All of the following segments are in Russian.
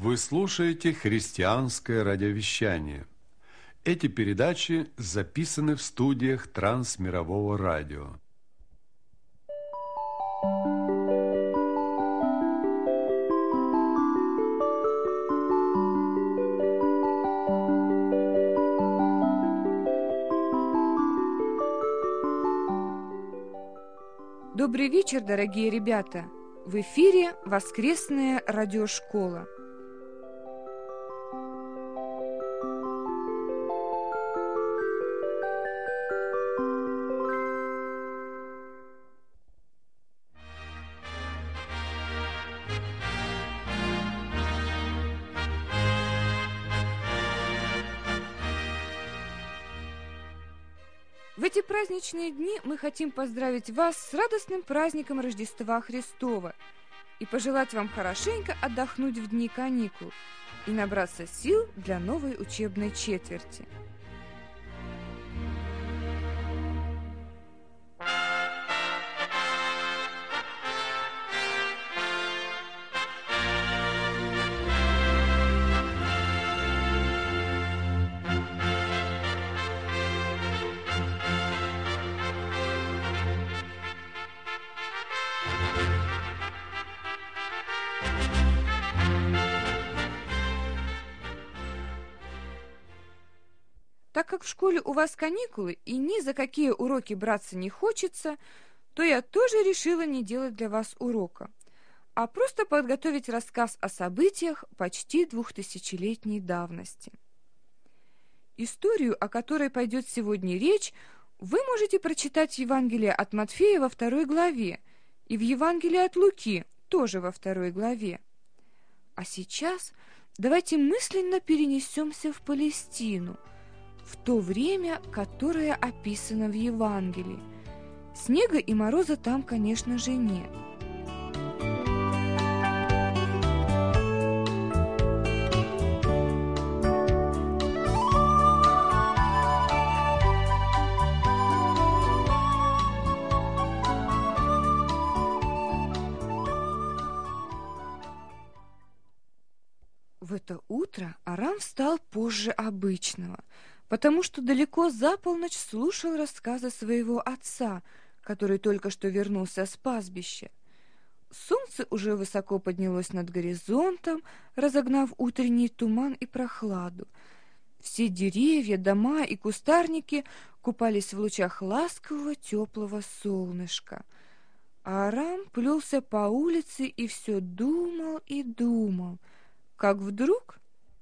Вы слушаете христианское радиовещание. Эти передачи записаны в студиях Трансмирового радио. Добрый вечер, дорогие ребята! В эфире воскресная радиошкола. В эти праздничные дни мы хотим поздравить вас с радостным праздником Рождества Христова и пожелать вам хорошенько отдохнуть в дни каникул и набраться сил для новой учебной четверти. Так как в школе у вас каникулы и ни за какие уроки браться не хочется, то я тоже решила не делать для вас урока, а просто подготовить рассказ о событиях почти 2000-летней давности. Историю, о которой пойдет сегодня речь, вы можете прочитать в Евангелии от Матфея во 2 главе и в Евангелии от Луки тоже во 2 главе. А сейчас давайте мысленно перенесемся в Палестину, в то время, которое описано в Евангелии. Снега и мороза там, конечно же, нет. В это утро Арам встал позже обычного, потому что далеко за полночь слушал рассказы своего отца, который только что вернулся с пастбища. Солнце уже высоко поднялось над горизонтом, разогнав утренний туман и прохладу. Все деревья, дома и кустарники купались в лучах ласкового теплого солнышка. А Арам плелся по улице и все думал и думал, как вдруг...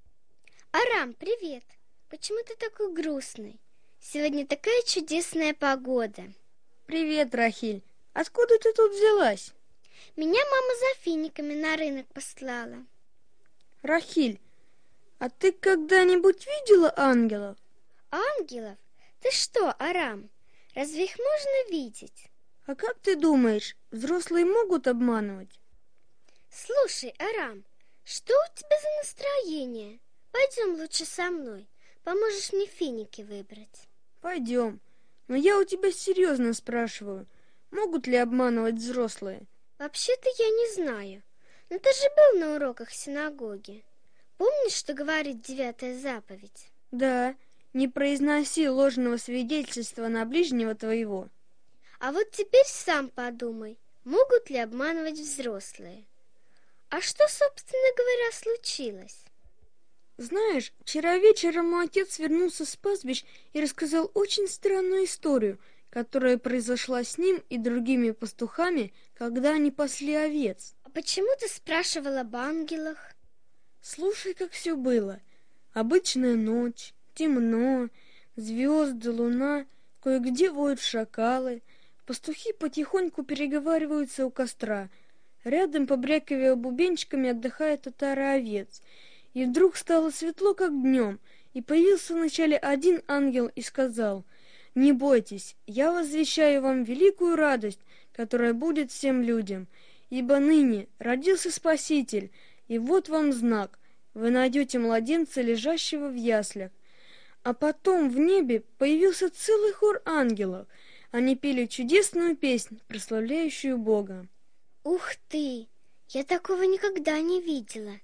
Арам, привет! Почему ты такой грустный? Сегодня такая чудесная погода. Привет, Рахиль. Откуда ты тут взялась? Меня мама за финиками на рынок послала. Рахиль, а ты когда-нибудь видела ангелов? Ангелов? Ты что, Арам? Разве их можно видеть? А как ты думаешь, взрослые могут обманывать? Слушай, Арам, что у тебя за настроение? Пойдем лучше со мной. Поможешь мне финики выбрать? Пойдем. Но я у тебя серьезно спрашиваю, могут ли обманывать взрослые? Вообще-то я не знаю. Но ты же был на уроках синагоги. Помнишь, что говорит 9-я заповедь? Да, не произноси ложного свидетельства на ближнего твоего. А вот теперь сам подумай, могут ли обманывать взрослые? А что, собственно говоря, случилось? Знаешь, вчера вечером мой отец вернулся с пастбищ и рассказал очень странную историю, которая произошла с ним и другими пастухами, когда они пасли овец. А почему ты спрашивал об ангелах? Слушай, как все было. Обычная ночь, темно, звезды, луна, кое-где воют шакалы. Пастухи потихоньку переговариваются у костра. Рядом, побрякивая бубенчиками, отдыхает отара овец. И вдруг стало светло, как днем, и появился вначале один ангел и сказал: «Не бойтесь, я возвещаю вам великую радость, которая будет всем людям, ибо ныне родился Спаситель, и вот вам знак, вы найдете младенца, лежащего в яслях». А потом в небе появился целый хор ангелов, они пели чудесную песнь, прославляющую Бога. Ух ты! Я такого никогда не видела.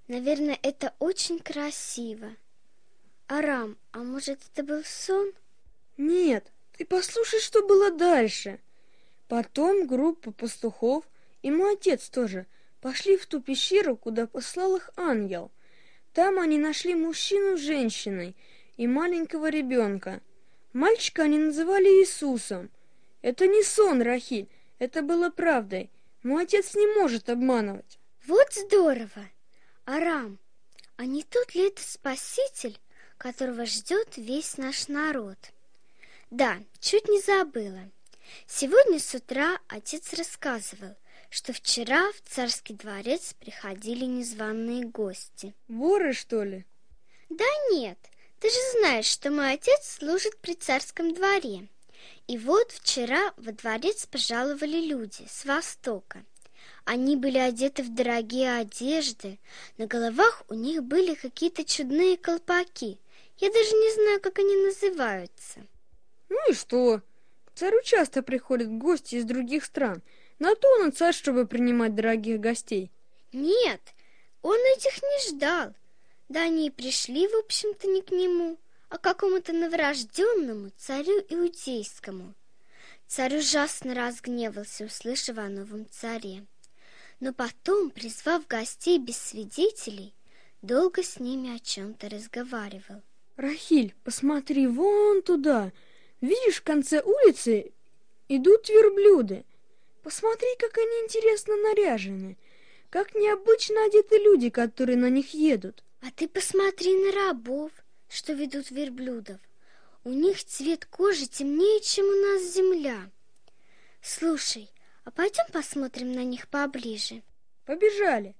Наверное, это очень красиво. Арам, а может, это был сон? Нет, ты послушай, что было дальше. Потом группа пастухов и мой отец тоже пошли в ту пещеру, куда послал их ангел. Там они нашли мужчину с женщиной и маленького ребенка. Мальчика они называли Иисусом. Это не сон, Рахиль, это было правдой. Мой отец не может обманывать. Вот здорово! Арам, а не тот ли это Спаситель, которого ждет весь наш народ? Да, чуть не забыла. Сегодня с утра отец рассказывал, что вчера в царский дворец приходили незваные гости. Воры, что ли? Да нет, ты же знаешь, что мой отец служит при царском дворе. И вот вчера во дворец пожаловали люди с востока. Они были одеты в дорогие одежды, на головах у них были какие-то чудные колпаки. Я даже не знаю, как они называются. Ну и что? К царю часто приходят гости из других стран. На то он и царь, чтобы принимать дорогих гостей. Нет, он этих не ждал. Да они и пришли, в общем-то, не к нему, а к какому-то новорожденному царю иудейскому. Царь ужасно разгневался, услышав о новом царе. Но потом, призвав гостей без свидетелей, долго с ними о чем-то разговаривал. Рахиль, посмотри вон туда. Видишь, в конце улицы идут верблюды. Посмотри, как они интересно наряжены. Как необычно одеты люди, которые на них едут. А ты посмотри на рабов, что ведут верблюдов. У них цвет кожи темнее, чем у нас земля. Слушай, а пойдем посмотрим на них поближе. Побежали.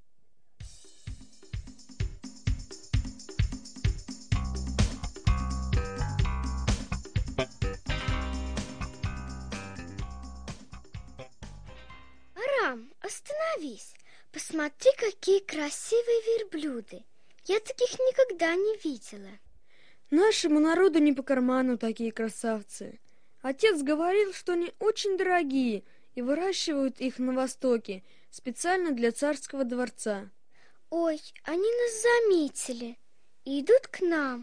Арам, остановись. Посмотри, какие красивые верблюды. Я таких никогда не видела. Нашему народу не по карману такие красавцы. Отец говорил, что они очень дорогие и выращивают их на Востоке специально для царского дворца. Ой, они нас заметили и идут к нам.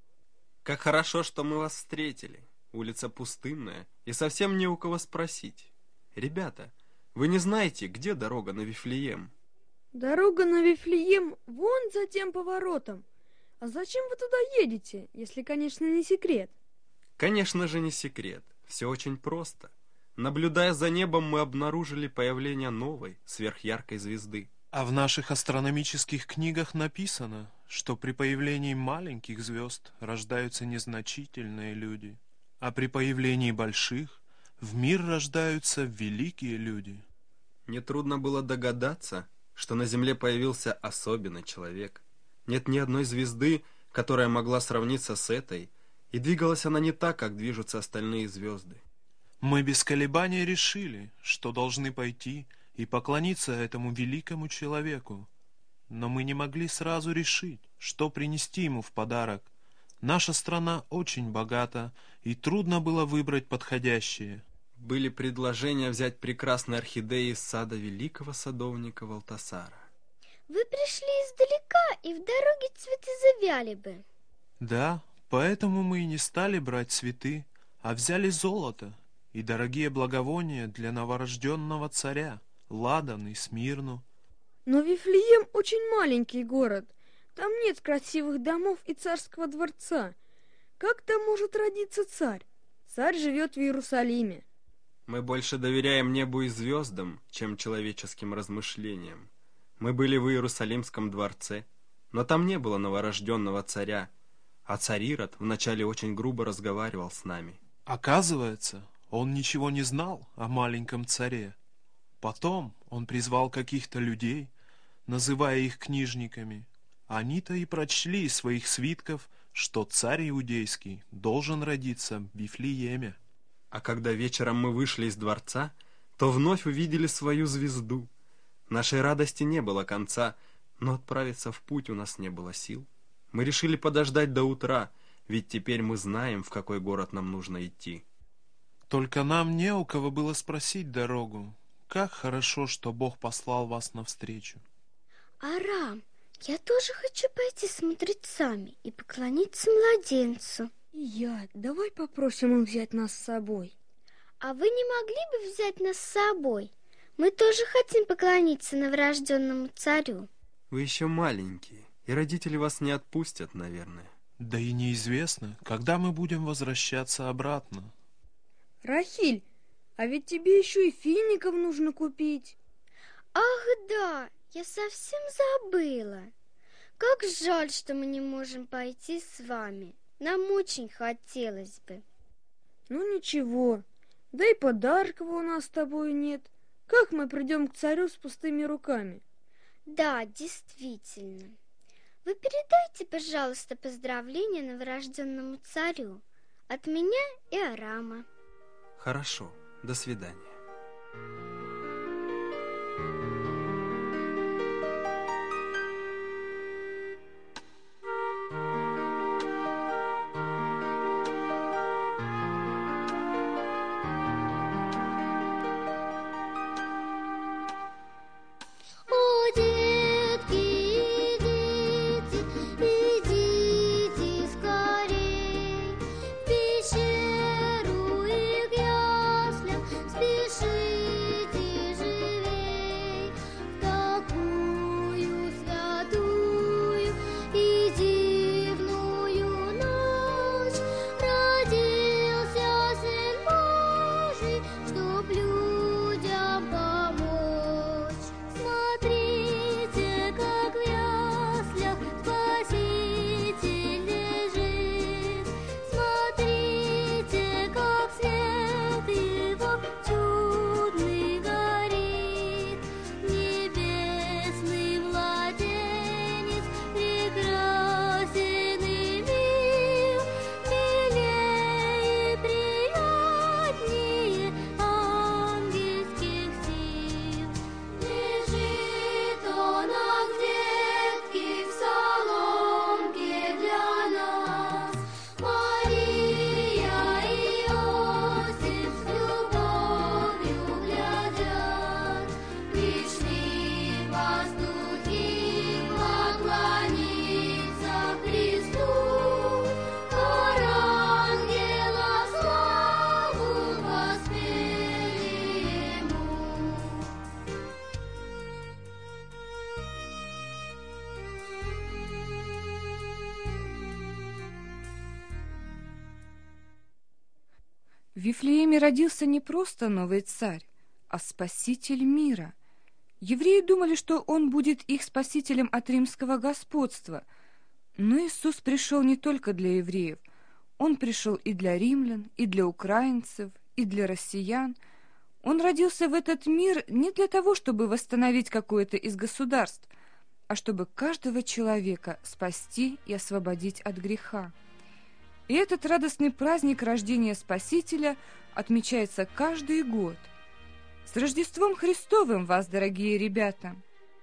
Как хорошо, что мы вас встретили. Улица пустынная, и совсем не у кого спросить. Ребята, вы не знаете, где дорога на Вифлеем? Дорога на Вифлеем вон за тем поворотом. А зачем вы туда едете, если, конечно, не секрет? Конечно же, не секрет. Все очень просто. Наблюдая за небом, мы обнаружили появление новой, сверхяркой звезды. А в наших астрономических книгах написано, что при появлении маленьких звезд рождаются незначительные люди, а при появлении больших в мир рождаются великие люди. Нетрудно было догадаться, что на Земле появился особенный человек. Нет ни одной звезды, которая могла сравниться с этой, и двигалась она не так, как движутся остальные звезды. Мы без колебаний решили, что должны пойти и поклониться этому великому человеку. Но мы не могли сразу решить, что принести ему в подарок. Наша страна очень богата, и трудно было выбрать подходящее. Были предложения взять прекрасные орхидеи из сада великого садовника Валтасара. Вы пришли издалека, и в дороге цветы завяли бы. Да, поэтому мы и не стали брать цветы, а взяли золото и дорогие благовония для новорожденного царя, ладан и смирну. Но Вифлеем очень маленький город. Там нет красивых домов и царского дворца. Как там может родиться царь? Царь живет в Иерусалиме. Мы больше доверяем небу и звездам, чем человеческим размышлениям. Мы были в Иерусалимском дворце, но там не было новорожденного царя, а царь Ирод вначале очень грубо разговаривал с нами. Оказывается, он ничего не знал о маленьком царе. Потом он призвал каких-то людей, называя их книжниками. Они-то и прочли из своих свитков, что царь иудейский должен родиться в Вифлееме. А когда вечером мы вышли из дворца, то вновь увидели свою звезду. Нашей радости не было конца, но отправиться в путь у нас не было сил. Мы решили подождать до утра, ведь теперь мы знаем, в какой город нам нужно идти. Только нам не у кого было спросить дорогу. Как хорошо, что Бог послал вас навстречу. Арам, Я тоже хочу пойти с мудрецами и поклониться младенцу. Давай попросим их взять нас с собой. А вы не могли бы взять нас с собой? Мы тоже хотим поклониться новорожденному царю. Вы еще маленькие, и родители вас не отпустят, наверное. Да и неизвестно, когда мы будем возвращаться обратно. Рахиль, а ведь тебе еще и фиников нужно купить. Ах да, я совсем забыла. Как жаль, что мы не можем пойти с вами. Нам очень хотелось бы. Ну ничего, да и подарков у нас с тобой нет. Как мы придем к царю с пустыми руками? Да, действительно. Вы передайте, пожалуйста, поздравления новорожденному царю от меня и Арама. Хорошо, до свидания. В Вифлееме родился не просто новый царь, а спаситель мира. Евреи думали, что он будет их спасителем от римского господства. Но Иисус пришел не только для евреев. Он пришел и для римлян, и для украинцев, и для россиян. Он родился в этот мир не для того, чтобы восстановить какое-то из государств, а чтобы каждого человека спасти и освободить от греха. И этот радостный праздник рождения Спасителя отмечается каждый год. С Рождеством Христовым вас, дорогие ребята!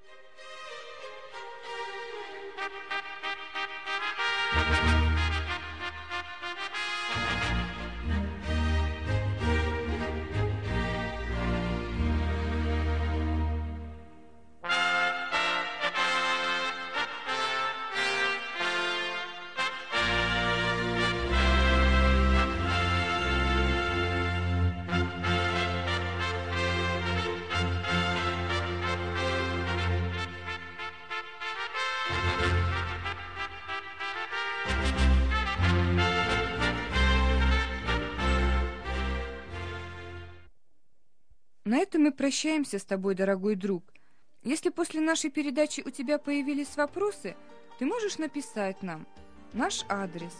На этом мы прощаемся с тобой, дорогой друг. Если после нашей передачи у тебя появились вопросы, ты можешь написать нам. Наш адрес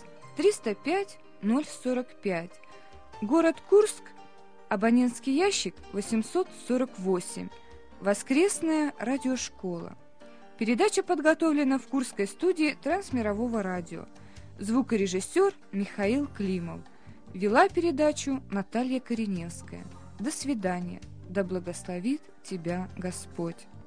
305-045, город Курск, абонентский ящик 848, воскресная радиошкола. Передача подготовлена в Курской студии Трансмирового радио. Звукорежиссер Михаил Климов. Вела передачу Наталья Кореневская. До свидания. Да благословит тебя Господь.